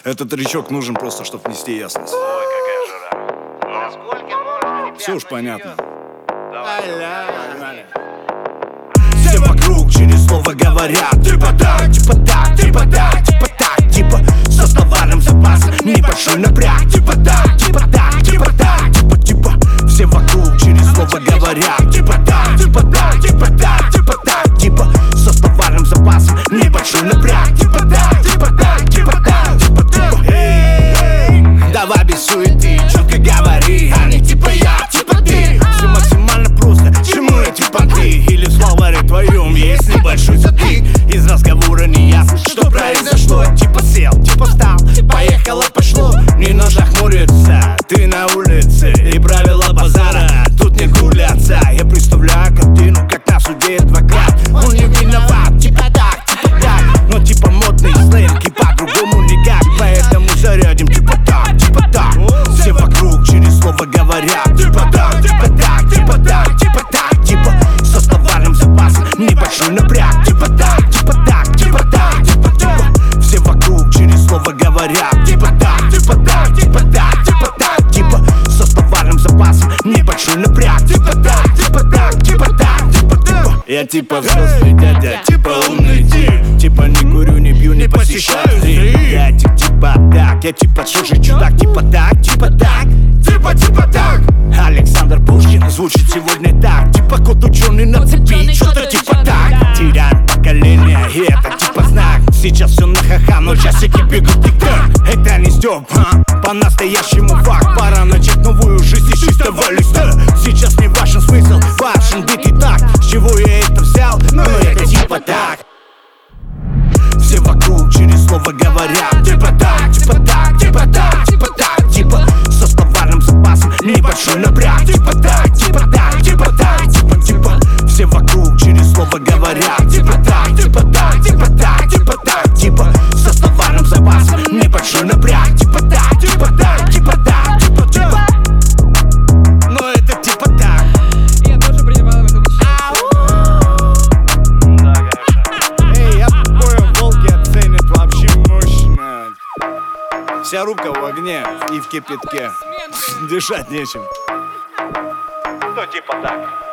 Этот речок нужен просто, чтобы внести ясность. Ой, какая жара. Насколько можно, ребят? Все уж понятно. Давай. Все вокруг через слово говорят типа так, типа так, типа так, типа так, типа со словарным запасом небольшой напряг. Типа так, типа так, типа так, типа все вокруг через слово говорят типа так, типа так, типа так, типа так, типа со словарным запасом небольшой напряг. Типа так, типа так, типа так, типа эй, давай без суеты, четко говори, а не типа я, типа ты. Все максимально просто, чему я типа ты? Или в словаре твоем есть небольшой затык. Из разговора не ясно, что произошло. Типа сел, типа встал, поехало, пошло. Не нужно хмуриться, ты на улице. И правила базара тут не гуляться. Я представляю картину, как на суде адвокат. Он не виноват, типа так, но типа модный сленг и по-другому никак. Поэтому зарядим типа так, типа так. Все вокруг через слово говорят типа так, типа так, типа так, типа так, типа со словарным запасом небольшой напряг. Типа так, типа так, типа так, типа все вокруг через слово говорят типа так, типа так, типа так, типа так, типа со словарным запасом небольшой напряг. Типа так, типа так, типа так, типа я типа взрослый дядя, типа умный тип. Типа не курю, не пью, не посещаю стрим. Я типа так, я типа тоже чудак. Типа так, типа так, типа так. Александр Пушкин звучит сегодня так. Типа кот ученый на цепи, что-то типа так. Теряем поколение, и это типа знак. Сейчас все на ха-ха, но часики бегут тик-так. Это не стёб, по-настоящему факт. Пора начать новую жизнь из чистого листа. Сейчас не важен смысл, важен бит и так. С чего я это взял? Но это типа так. Все вокруг через слово говорят типа так, типа так, типа так, типа так, типа со словарным запасом небольшой напряг. Типа так, типа так, типа так, типа все вокруг через слово говорят типа так, типа так, типа так, типа так, типа со словарным запасом небольшой напряг. Типа так, типа так, типа так, типа но это типа так. Я тоже принимала в этом Эй, я понял, волки оценят вообще мощно. Вся рука в огне и в кипятке. Дышать нечем. Ну, типа так.